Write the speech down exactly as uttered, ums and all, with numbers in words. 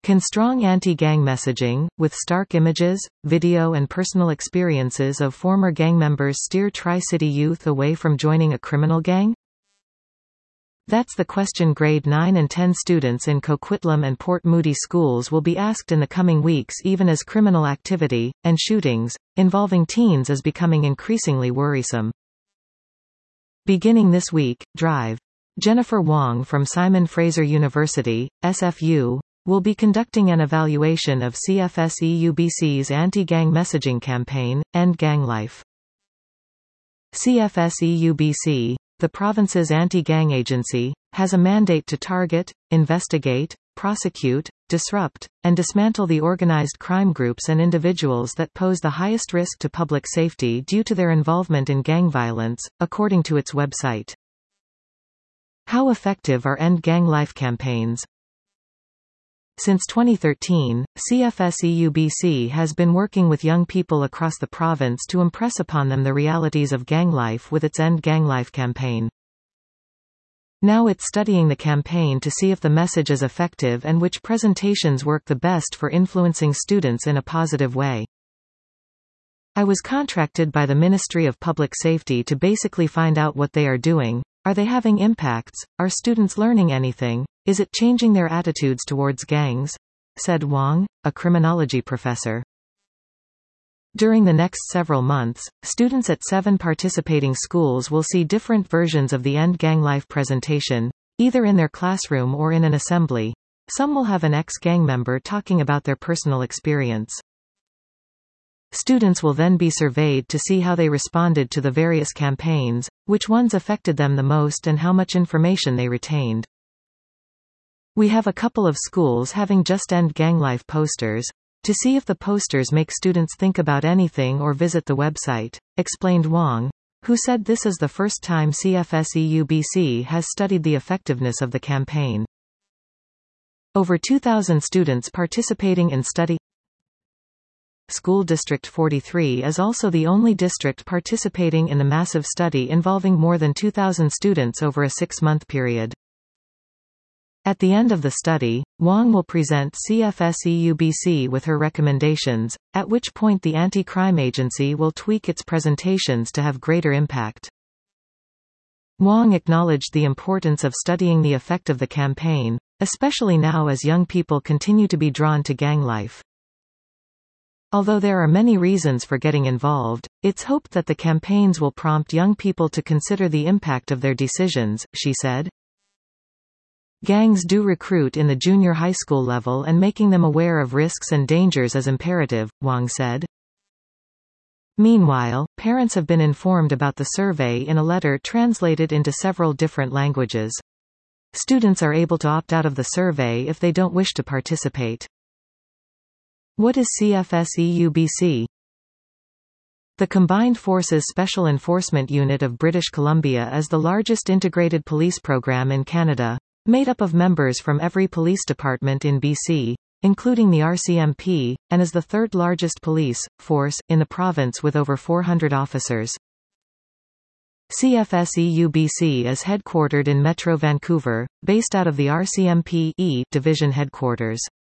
Can strong anti-gang messaging, with stark images, video and personal experiences of former gang members steer Tri-City youth away from joining a criminal gang? That's the question grade nine and ten students in Coquitlam and Port Moody schools will be asked in the coming weeks, even as criminal activity, and shootings, involving teens is becoming increasingly worrisome. Beginning this week, Drive. Jennifer Wong from Simon Fraser University, S F U, will be conducting an evaluation of C F S E U B C's anti-gang messaging campaign, End Gang Life. C F S E U B C, the province's anti-gang agency, has a mandate to target, investigate, prosecute, disrupt, and dismantle the organized crime groups and individuals that pose the highest risk to public safety due to their involvement in gang violence, according to its website. How effective are End Gang Life campaigns? Since twenty thirteen, C F S E U B C has been working with young people across the province to impress upon them the realities of gang life with its End Gang Life campaign. Now it's studying the campaign to see if the message is effective and which presentations work the best for influencing students in a positive way. I was contracted by the Ministry of Public Safety to basically find out what they are doing. Are they having impacts? Are students learning anything? Is it changing their attitudes towards gangs? Said Wong, a criminology professor. During the next several months, students at seven participating schools will see different versions of the End Gang Life presentation, either in their classroom or in an assembly. Some will have an ex-gang member talking about their personal experience. Students will then be surveyed to see how they responded to the various campaigns, which ones affected them the most and how much information they retained. We have a couple of schools having just End Gang Life posters, to see if the posters make students think about anything or visit the website, explained Wong, who said this is the first time C F S E U B C has studied the effectiveness of the campaign. Over two thousand students participating in study. School District forty-three is also the only district participating in the massive study involving more than two thousand students over a six-month period. At the end of the study, Wong will present C F S E U B C with her recommendations, at which point the anti-crime agency will tweak its presentations to have greater impact. Wong acknowledged the importance of studying the effect of the campaign, especially now as young people continue to be drawn to gang life. Although there are many reasons for getting involved, it's hoped that the campaigns will prompt young people to consider the impact of their decisions, she said. Gangs do recruit in the junior high school level, and making them aware of risks and dangers is imperative, Wong said. Meanwhile, parents have been informed about the survey in a letter translated into several different languages. Students are able to opt out of the survey if they don't wish to participate. What is C F S E U B C? The Combined Forces Special Enforcement Unit of British Columbia is the largest integrated police program in Canada, made up of members from every police department in B C, including the R C M P, and is the third largest police force in the province with over four hundred officers. C F S E U B C is headquartered in Metro Vancouver, based out of the R C M P E division headquarters.